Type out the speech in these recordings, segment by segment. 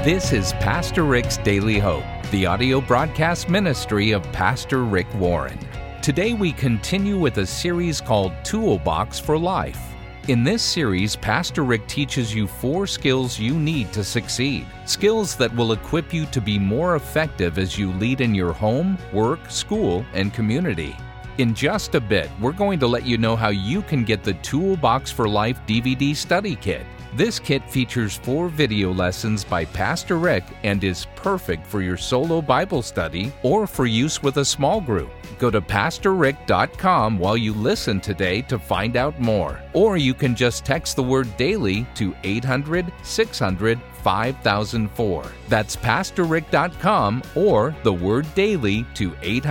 This is Pastor Rick's Daily Hope, the audio broadcast ministry of Pastor Rick Warren. Today we continue with a series called Toolbox for Life. In this series, Pastor Rick teaches you 4 skills you need to succeed. Skills that will equip you to be more effective as you lead in your home, work, school, and community. In just a bit, we're going to let you know how you can get the Toolbox for Life DVD study kit. This kit features 4 video lessons by Pastor Rick and is perfect for your solo Bible study or for use with a small group. Go to PastorRick.com while you listen today to find out more. Or you can just text the word DAILY to 800-600-5004. That's PastorRick.com or the word DAILY to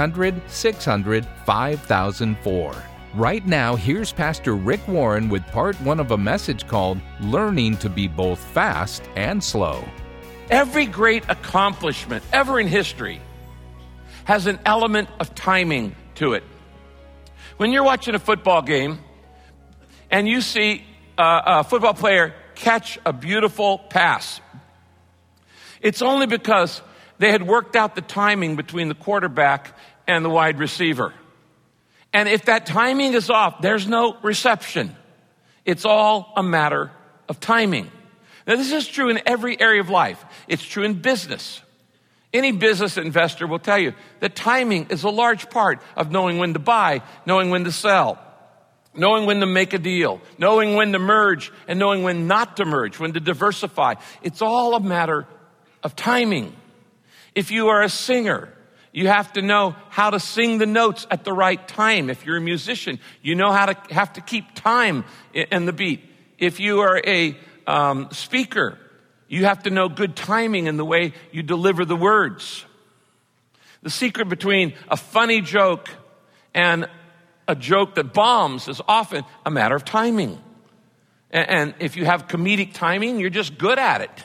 800-600-5004. Right now, here's Pastor Rick Warren with part 1 of a message called Learning to be Both Fast and Slow. Every great accomplishment ever in history has an element of timing to it. When you're watching a football game and you see a football player catch a beautiful pass, it's only because they had worked out the timing between the quarterback and the wide receiver. And if that timing is off, there's no reception. It's all a matter of timing. Now, this is true in every area of life. It's true in business. Any business investor will tell you that timing is a large part of knowing when to buy, knowing when to sell, knowing when to make a deal, knowing when to merge, and knowing when not to merge, when to diversify. It's all a matter of timing. If you are a singer, you have to know how to sing the notes at the right time. If you're a musician, you know how to have to keep time in the beat. If you are a speaker, you have to know good timing in the way you deliver the words. The secret between a funny joke and a joke that bombs is often a matter of timing. And if you have comedic timing, you're just good at it.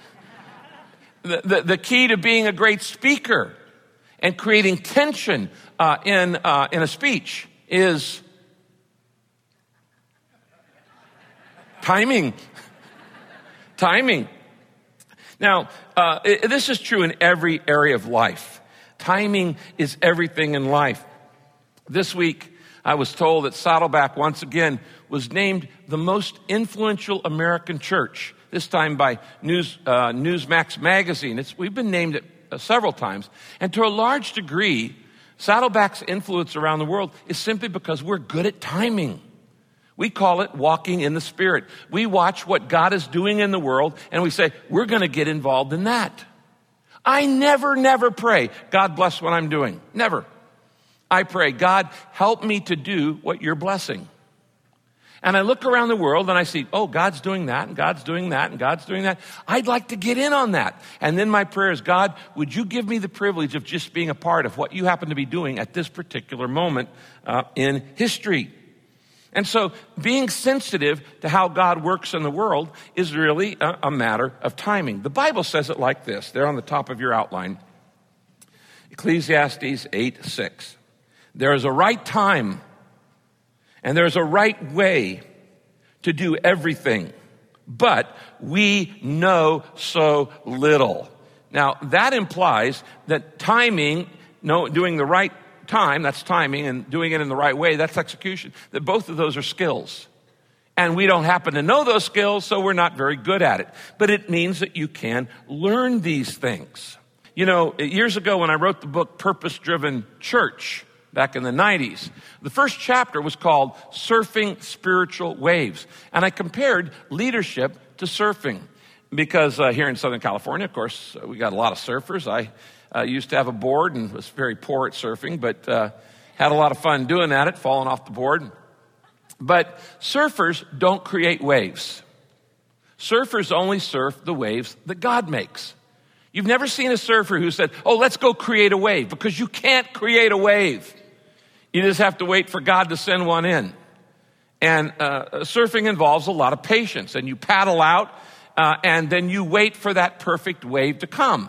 The key to being a great speaker and creating tension in a speech is timing. Timing. Now, this is true in every area of life. Timing is everything in life. This week, I was told that Saddleback once again was named the most influential American church, this time by Newsmax magazine. We've been named it several times. And to a large degree, Saddleback's influence around the world is simply because we're good at timing. We call it walking in the Spirit. We watch what God is doing in the world and we say, we're going to get involved in that. I never pray, God bless what I'm doing. Never. I pray, God, help me to do what you're blessing. And I look around the world and I see, oh, God's doing that, and God's doing that, and God's doing that. I'd like to get in on that. And then my prayer is, God, would you give me the privilege of just being a part of what you happen to be doing at this particular moment in history? And so being sensitive to how God works in the world is really a matter of timing. The Bible says it like this. They're on the top of your outline. Ecclesiastes 8:6. There is a right time and there's a right way to do everything, but we know so little. Now, that implies that timing, doing the right time, that's timing, and doing it in the right way, that's execution, that both of those are skills. And we don't happen to know those skills, so we're not very good at it. But it means that you can learn these things. You know, years ago when I wrote the book Purpose-Driven Church, back in the 90s. The first chapter was called Surfing Spiritual Waves. And I compared leadership to surfing. Because here in Southern California, of course, we got a lot of surfers. I used to have a board and was very poor at surfing, but had a lot of fun doing that, falling off the board. But surfers don't create waves. Surfers only surf the waves that God makes. You've never seen a surfer who said, oh, let's go create a wave, because you can't create a wave. You just have to wait for God to send one in. And surfing involves a lot of patience. And you paddle out, and then you wait for that perfect wave to come.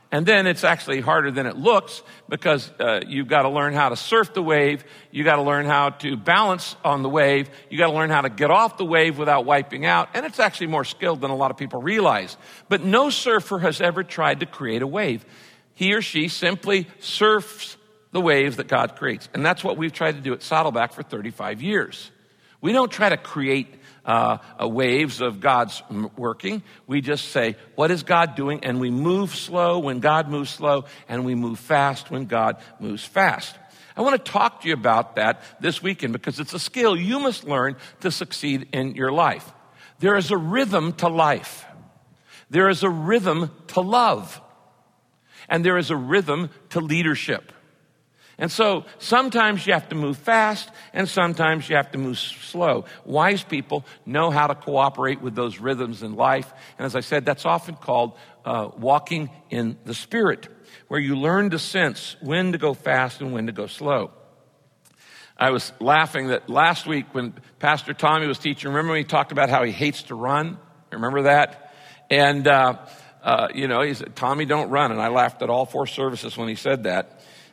And then it's actually harder than it looks because you've got to learn how to surf the wave. You got to learn how to balance on the wave. You got to learn how to get off the wave without wiping out. And it's actually more skilled than a lot of people realize. But no surfer has ever tried to create a wave. He or she simply surfs the waves that God creates. And that's what we've tried to do at Saddleback for 35 years. We don't try to create waves of God's working. We just say, what is God doing? And we move slow when God moves slow, and we move fast when God moves fast. I want to talk to you about that this weekend because it's a skill you must learn to succeed in your life. There is a rhythm to life. There is a rhythm to love. And there is a rhythm to leadership. And so sometimes you have to move fast and sometimes you have to move slow. Wise people know how to cooperate with those rhythms in life. And as I said, that's often called walking in the Spirit, where you learn to sense when to go fast and when to go slow. I was laughing that last week when Pastor Tommy was teaching, remember when he talked about how he hates to run? Remember that? And, he said, Tommy, don't run. And I laughed at all 4 services when he said that.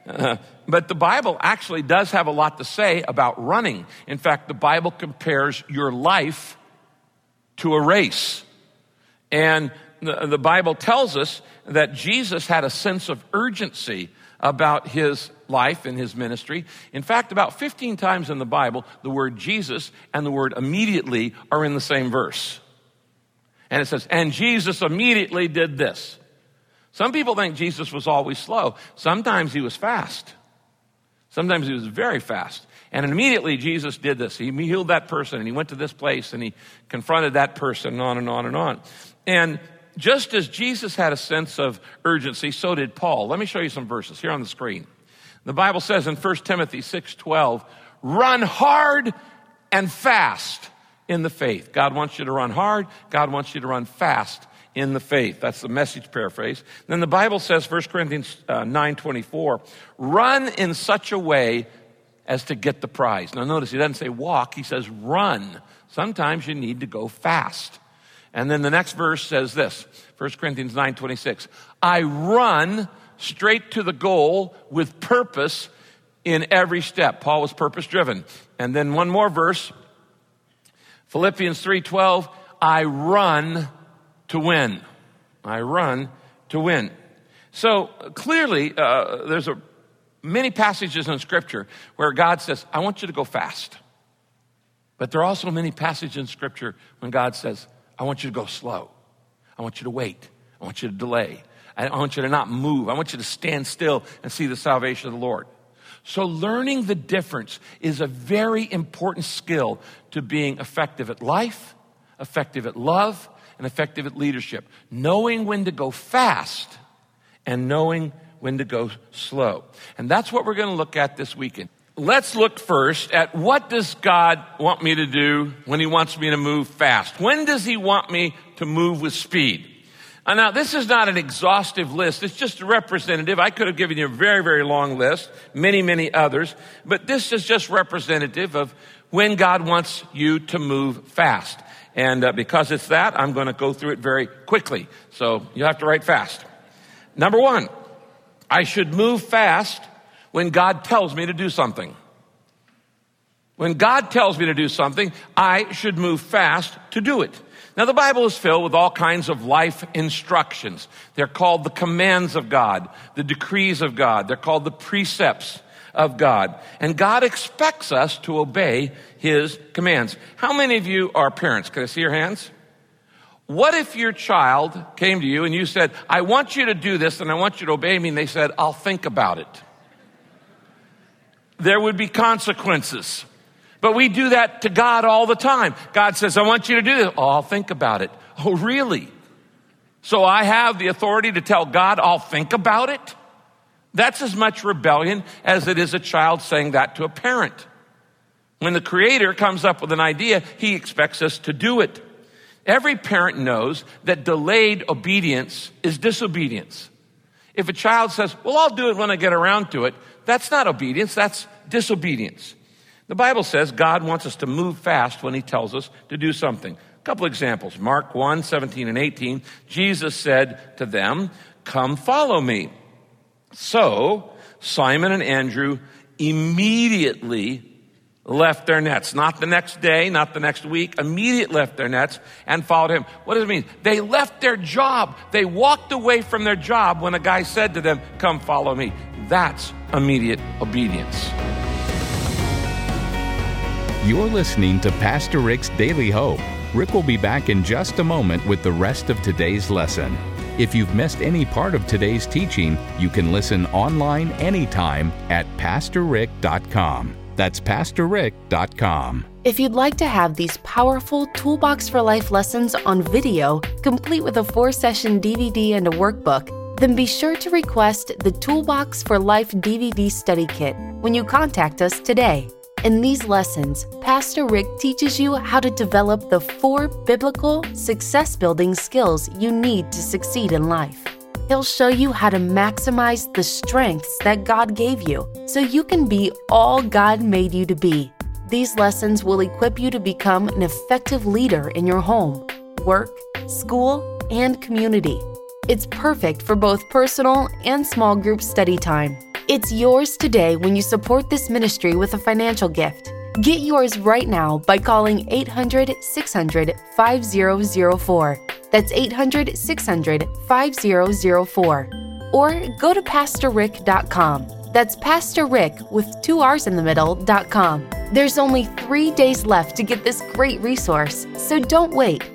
But the Bible actually does have a lot to say about running. In fact, the Bible compares your life to a race. And the Bible tells us that Jesus had a sense of urgency about his life and his ministry. In fact, about 15 times in the Bible, the word Jesus and the word immediately are in the same verse. And it says, and Jesus immediately did this. Some people think Jesus was always slow. Sometimes he was fast. Sometimes he was very fast. And immediately Jesus did this. He healed that person and he went to this place and he confronted that person and on and on and on. And just as Jesus had a sense of urgency, so did Paul. Let me show you some verses here on the screen. The Bible says in 1 Timothy 6:12, run hard and fast in the faith. God wants you to run hard. God wants you to run fast in the faith. That's the Message paraphrase. Then the Bible says, 1 Corinthians 9:24, run in such a way as to get the prize. Now notice, he doesn't say walk, he says run. Sometimes you need to go fast. And then the next verse says this, 1 Corinthians 9:26, I run straight to the goal with purpose in every step. Paul was purpose driven. And then one more verse, Philippians 3:12, I run to win. I run to win. So clearly, there's many passages in Scripture where God says, I want you to go fast. But there are also many passages in Scripture when God says, I want you to go slow. I want you to wait. I want you to delay. I want you to not move. I want you to stand still and see the salvation of the Lord. So learning the difference is a very important skill to being effective at life, effective at love, and effective at leadership. Knowing when to go fast and knowing when to go slow. And that's what we're going to look at this weekend. Let's look first at what does God want me to do when he wants me to move fast? When does he want me to move with speed? And now, this is not an exhaustive list. It's just a representative. I could have given you a very, very long list, many, many others. But this is just representative of when God wants you to move fast. And because it's that, I'm going to go through it very quickly. So you have to write fast. Number 1, I should move fast when God tells me to do something. When God tells me to do something, I should move fast to do it. Now, the Bible is filled with all kinds of life instructions. They're called the commands of God, the decrees of God. They're called the precepts of God. And God expects us to obey his commands. How many of you are parents? Can I see your hands? What if your child came to you and you said, I want you to do this and I want you to obey me, and they said, I'll think about it? There would be consequences. But we do that to God all the time. God says, I want you to do this. Oh, I'll think about it. Oh, really? So I have the authority to tell God, I'll think about it? That's as much rebellion as it is a child saying that to a parent. When the Creator comes up with an idea, he expects us to do it. Every parent knows that delayed obedience is disobedience. If a child says, well, I'll do it when I get around to it, that's not obedience, that's disobedience. The Bible says God wants us to move fast when he tells us to do something. A couple examples. Mark 1:17 and 18, Jesus said to them, come follow me. So Simon and Andrew immediately left their nets. Not the next day, not the next week, immediately left their nets and followed him. What does it mean? They left their job. They walked away from their job when a guy said to them, come follow me. That's immediate obedience. You're listening to Pastor Rick's Daily Hope. Rick will be back in just a moment with the rest of today's lesson. If you've missed any part of today's teaching, you can listen online anytime at PastorRick.com. That's PastorRick.com. If you'd like to have these powerful Toolbox for Life lessons on video, complete with a 4-session DVD and a workbook, then be sure to request the Toolbox for Life DVD study kit when you contact us today. In these lessons, Pastor Rick teaches you how to develop the 4 biblical success-building skills you need to succeed in life. He'll show you how to maximize the strengths that God gave you so you can be all God made you to be. These lessons will equip you to become an effective leader in your home, work, school, and community. It's perfect for both personal and small group study time. It's yours today when you support this ministry with a financial gift. Get yours right now by calling 800-600-5004. That's 800-600-5004. Or go to PastorRick.com. That's Pastor Rick with 2 R's in the middle.com. There's only 3 days left to get this great resource, so don't wait.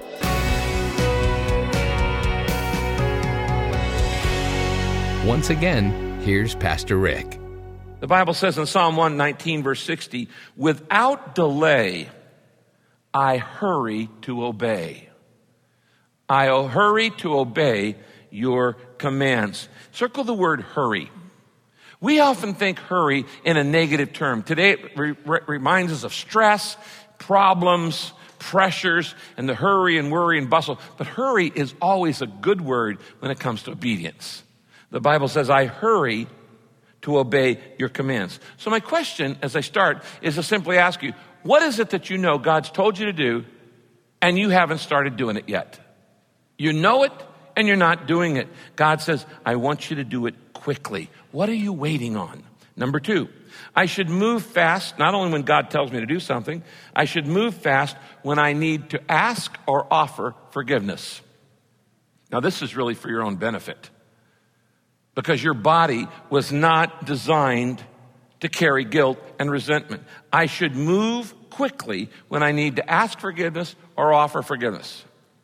Once again, here's Pastor Rick. The Bible says in Psalm 119, verse 60, without delay, I hurry to obey. I hurry to obey your commands. Circle the word hurry. We often think hurry in a negative term. Today it reminds us of stress, problems, pressures, and the hurry and worry and bustle. But hurry is always a good word when it comes to obedience. The Bible says, I hurry to obey your commands. So my question as I start is to simply ask you, what is it that you know God's told you to do and you haven't started doing it yet? You know it and you're not doing it. God says, I want you to do it quickly. What are you waiting on? Number 2, I should move fast, not only when God tells me to do something, I should move fast when I need to ask or offer forgiveness. Now this is really for your own benefit, because your body was not designed to carry guilt and resentment. I should move quickly when I need to ask forgiveness or offer forgiveness.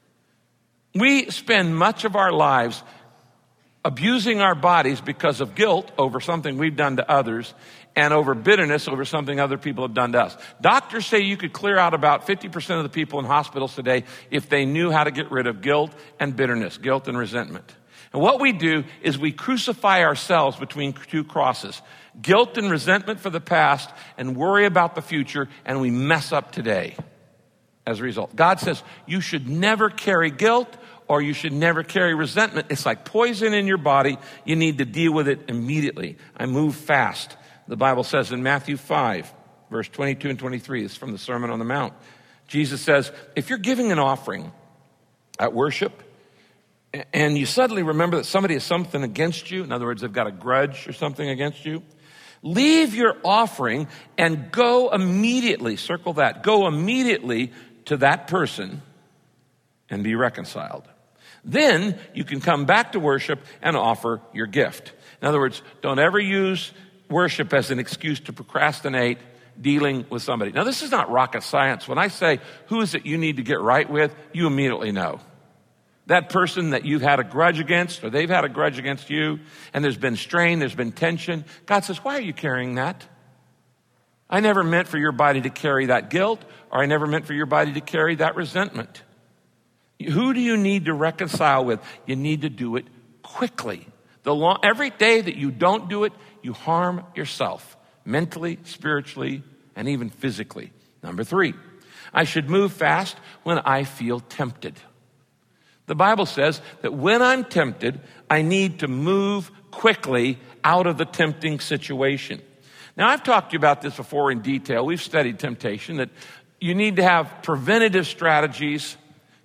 We spend much of our lives abusing our bodies because of guilt over something we've done to others and over bitterness over something other people have done to us. Doctors say you could clear out about 50% of the people in hospitals today if they knew how to get rid of guilt and bitterness, guilt and resentment. And what we do is we crucify ourselves between 2 crosses, guilt and resentment for the past and worry about the future, and we mess up today as a result. God says you should never carry guilt or you should never carry resentment. It's like poison in your body. You need to deal with it immediately. I move fast. The Bible says in Matthew 5, verse 22 and 23, it's from the Sermon on the Mount. Jesus says, if you're giving an offering at worship and you suddenly remember that somebody has something against you, in other words, they've got a grudge or something against you, leave your offering and go immediately, circle that, go immediately to that person and be reconciled. Then you can come back to worship and offer your gift. In other words, don't ever use worship as an excuse to procrastinate dealing with somebody. Now, this is not rocket science. When I say, who is it you need to get right with, you immediately know. That person that you've had a grudge against, or they've had a grudge against you, and there's been strain, there's been tension. God says, why are you carrying that? I never meant for your body to carry that guilt, or I never meant for your body to carry that resentment. Who do you need to reconcile with? You need to do it quickly. Every day that you don't do it, you harm yourself, mentally, spiritually, and even physically. Number 3, I should move fast when I feel tempted. The Bible says that when I'm tempted, I need to move quickly out of the tempting situation. Now, I've talked to you about this before in detail. We've studied temptation, that you need to have preventative strategies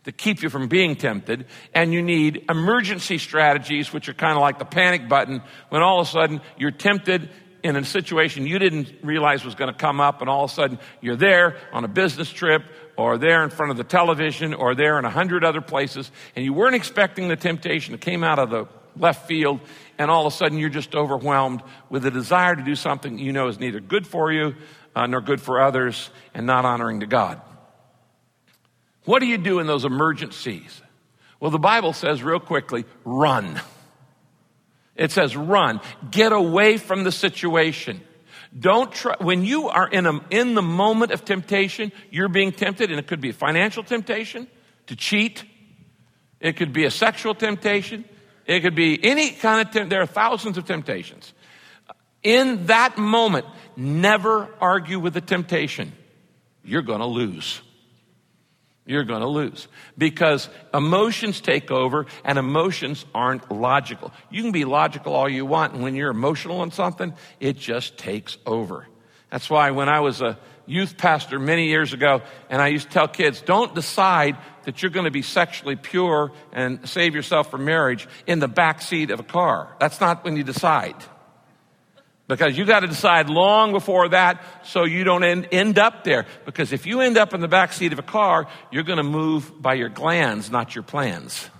to keep you from being tempted, and you need emergency strategies, which are kind of like the panic button when all of a sudden you're tempted in a situation you didn't realize was going to come up, and all of a sudden you're there on a business trip, or there in front of the television, or there in 100 other places, and you weren't expecting the temptation. It came out of the left field, and all of a sudden you're just overwhelmed with a desire to do something you know is neither good for you nor good for others and not honoring to God. What do you do in those emergencies? Well, the Bible says real quickly, run. It says run. Get away from the situation. Don't try. When you are in the moment of temptation, you're being tempted, and it could be a financial temptation to cheat. It could be a sexual temptation. It could be any kind of temptation. There are thousands of temptations. In that moment, never argue with the temptation. You're going to lose. You're going to lose because emotions take over, and emotions aren't logical. You can be logical all you want, and when you're emotional on something, it just takes over. That's why when I was a youth pastor many years ago, and I used to tell kids, don't decide that you're going to be sexually pure and save yourself for marriage in the back seat of a car. That's not when you decide. Because you got to decide long before that so you don't end up there. Because if you end up in the back seat of a car, you're going to move by your glands, not your plans.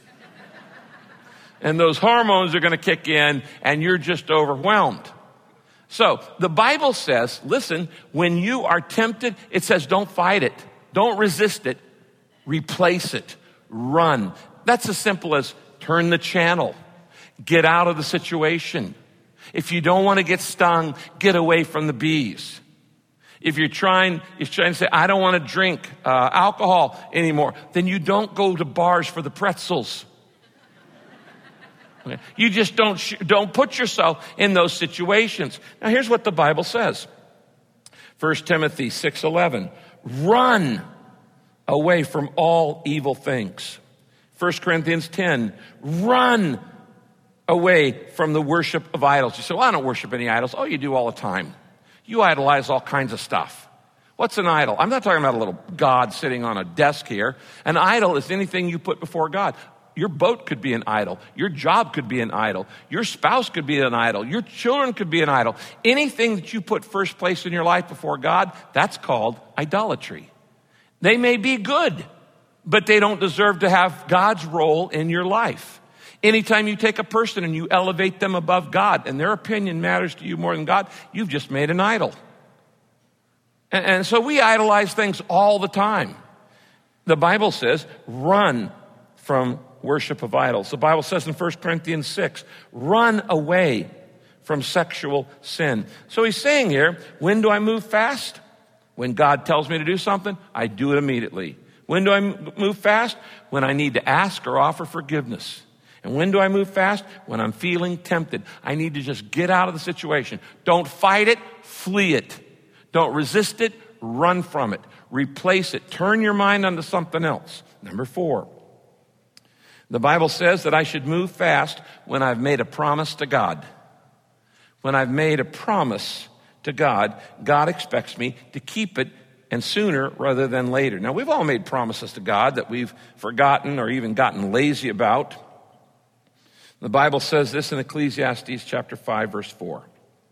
And those hormones are going to kick in, and you're just overwhelmed. So the Bible says, listen, when you are tempted, it says don't fight it. Don't resist it. Replace it. Run. That's as simple as turn the channel. Get out of the situation. If you don't want to get stung, get away from the bees. If you're trying to say, I don't want to drink alcohol anymore, then you don't go to bars for the pretzels. Okay? You just don't put yourself in those situations. Now here's what the Bible says. 1 Timothy 6:11. Run away from all evil things. 1 Corinthians 10. Run away from the worship of idols. You say, well, I don't worship any idols. Oh, you do all the time. You idolize all kinds of stuff. What's an idol? I'm not talking about a little God sitting on a desk here. An idol is anything you put before God. Your boat could be an idol. Your job could be an idol. Your spouse could be an idol. Your children could be an idol. Anything that you put first place in your life before God, that's called idolatry. They may be good, but they don't deserve to have God's role in your life. Anytime you take a person and you elevate them above God and their opinion matters to you more than God, you've just made an idol. And so we idolize things all the time. The Bible says, run from worship of idols. The Bible says in 1 Corinthians 6, run away from sexual sin. So he's saying here, when do I move fast? When God tells me to do something, I do it immediately. When do I move fast? When I need to ask or offer forgiveness. And when do I move fast? When I'm feeling tempted. I need to just get out of the situation. Don't fight it, flee it. Don't resist it, run from it. Replace it. Turn your mind onto something else. Number 4. The Bible says that I should move fast when I've made a promise to God. When I've made a promise to God, God expects me to keep it, and sooner rather than later. Now, we've all made promises to God that we've forgotten or even gotten lazy about. The Bible says this in Ecclesiastes chapter 5, verse 4.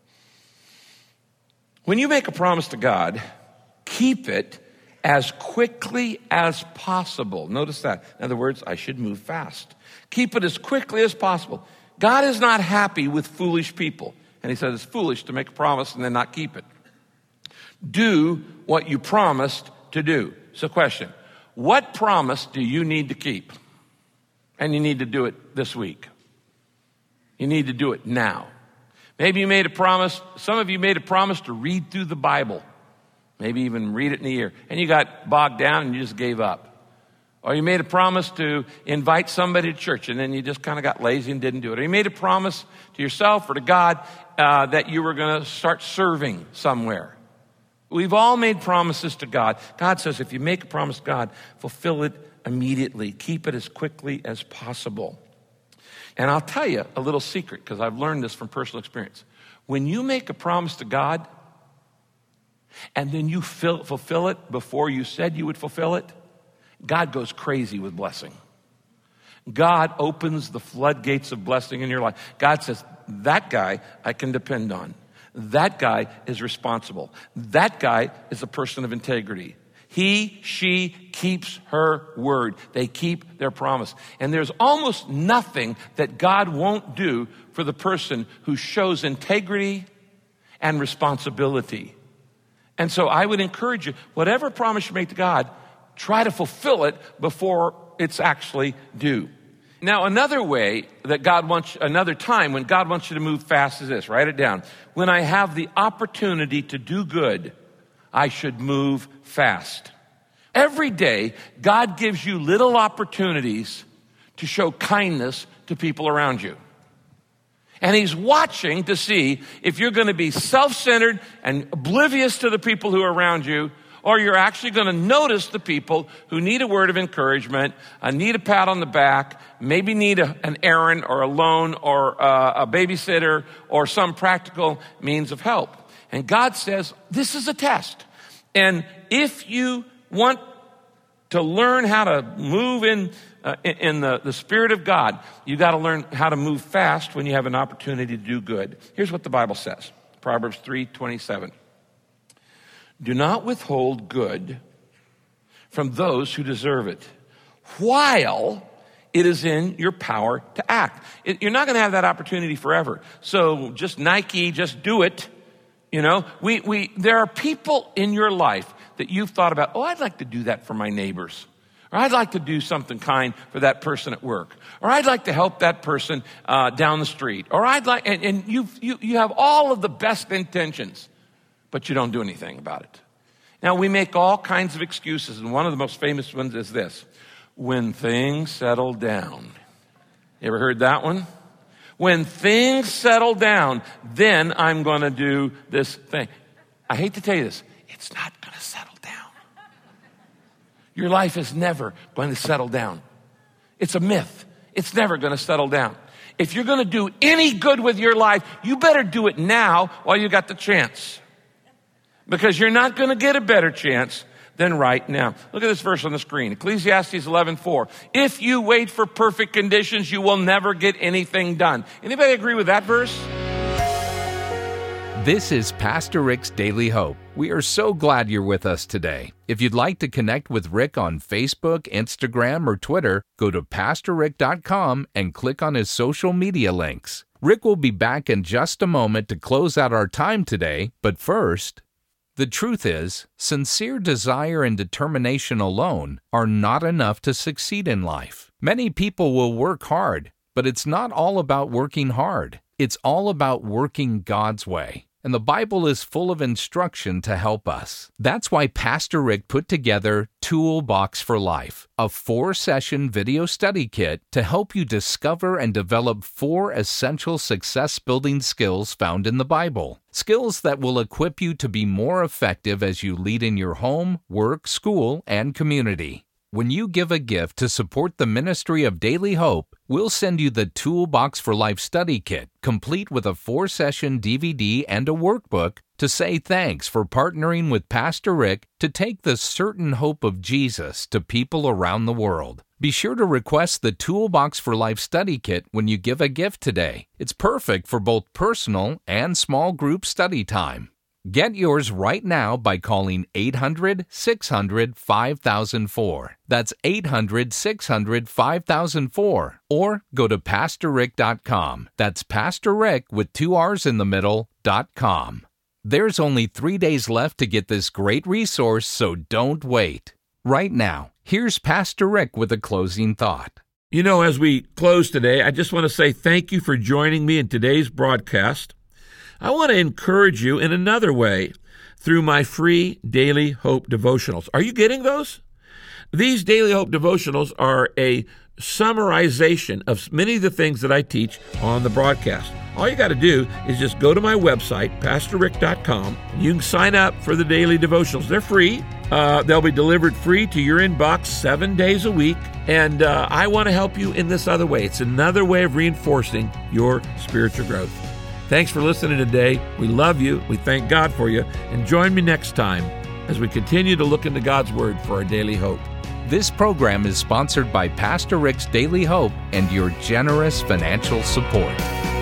When you make a promise to God, keep it as quickly as possible. Notice that. In other words, I should move fast. Keep it as quickly as possible. God is not happy with foolish people. And he says it's foolish to make a promise and then not keep it. Do what you promised to do. So question, what promise do you need to keep? And you need to do it this week. You need to do it now. Maybe you made a promise. Some of you made a promise to read through the Bible. Maybe even read it in a year. And you got bogged down and you just gave up. Or you made a promise to invite somebody to church and then you just kind of got lazy and didn't do it. Or you made a promise to yourself or to God that you were going to start serving somewhere. We've all made promises to God. God says if you make a promise to God, fulfill it immediately. Keep it as quickly as possible. And I'll tell you a little secret because I've learned this from personal experience. When you make a promise to God and then you fulfill it before you said you would fulfill it, God goes crazy with blessing. God opens the floodgates of blessing in your life. God says, that guy I can depend on. That guy is responsible. That guy is a person of integrity. He, she keeps her word. They keep their promise. And there's almost nothing that God won't do for the person who shows integrity and responsibility. And so I would encourage you, whatever promise you make to God, try to fulfill it before it's actually due. Now, another way that another time when God wants you to move fast is this. Write it down. When I have the opportunity to do good, I should move fast. Every day, God gives you little opportunities to show kindness to people around you. And he's watching to see if you're going to be self-centered and oblivious to the people who are around you, or you're actually going to notice the people who need a word of encouragement, need a pat on the back, maybe need an errand or a loan or a babysitter or some practical means of help. And God says, this is a test. And if you want to learn how to move in the Spirit of God, you got to learn how to move fast when you have an opportunity to do good. Here's what the Bible says. Proverbs 3:27. Do not withhold good from those who deserve it, while it is in your power to act. You're not going to have that opportunity forever. So just Nike, just do it. You know, there are people in your life that you've thought about, I'd like to do that for my neighbors. Or I'd like to do something kind for that person at work. Or I'd like to help that person down the street. Or and you have all of the best intentions, but you don't do anything about it. Now, we make all kinds of excuses, and one of the most famous ones is this: when things settle down. You ever heard that one? When things settle down, then I'm going to do this thing. I hate to tell you this, it's not going to settle down. Your life is never going to settle down. It's a myth. It's never going to settle down. If you're going to do any good with your life, you better do it now while you got the chance. Because you're not going to get a better chance than right now. Look at this verse on the screen. Ecclesiastes 11:4. If you wait for perfect conditions, you will never get anything done. Anybody agree with that verse? This is Pastor Rick's Daily Hope. We are so glad you're with us today. If you'd like to connect with Rick on Facebook, Instagram, or Twitter, go to PastorRick.com and click on his social media links. Rick will be back in just a moment to close out our time today, but first, the truth is, sincere desire and determination alone are not enough to succeed in life. Many people will work hard, but it's not all about working hard. It's all about working God's way. And the Bible is full of instruction to help us. That's why Pastor Rick put together Toolbox for Life, a 4-session video study kit to help you discover and develop 4 essential success-building skills found in the Bible. Skills that will equip you to be more effective as you lead in your home, work, school, and community. When you give a gift to support the ministry of Daily Hope, we'll send you the Toolbox for Life study kit, complete with a 4-session DVD and a workbook to say thanks for partnering with Pastor Rick to take the certain hope of Jesus to people around the world. Be sure to request the Toolbox for Life study kit when you give a gift today. It's perfect for both personal and small group study time. Get yours right now by calling 800-600-5004. That's 800-600-5004. Or go to PastorRick.com. That's Pastor Rick with 2 R's in the middle, .com. There's only 3 days left to get this great resource, so don't wait. Right now, here's Pastor Rick with a closing thought. You know, as we close today, I just want to say thank you for joining me in today's broadcast. I want to encourage you in another way through my free Daily Hope devotionals. Are you getting those? These Daily Hope devotionals are a summarization of many of the things that I teach on the broadcast. All you got to do is just go to my website, PastorRick.com. You can sign up for the daily devotionals. They're free. They'll be delivered free to your inbox 7 days a week. And I want to help you in this other way. It's another way of reinforcing your spiritual growth. Thanks for listening today. We love you. We thank God for you. And join me next time as we continue to look into God's Word for our daily hope. This program is sponsored by Pastor Rick's Daily Hope and your generous financial support.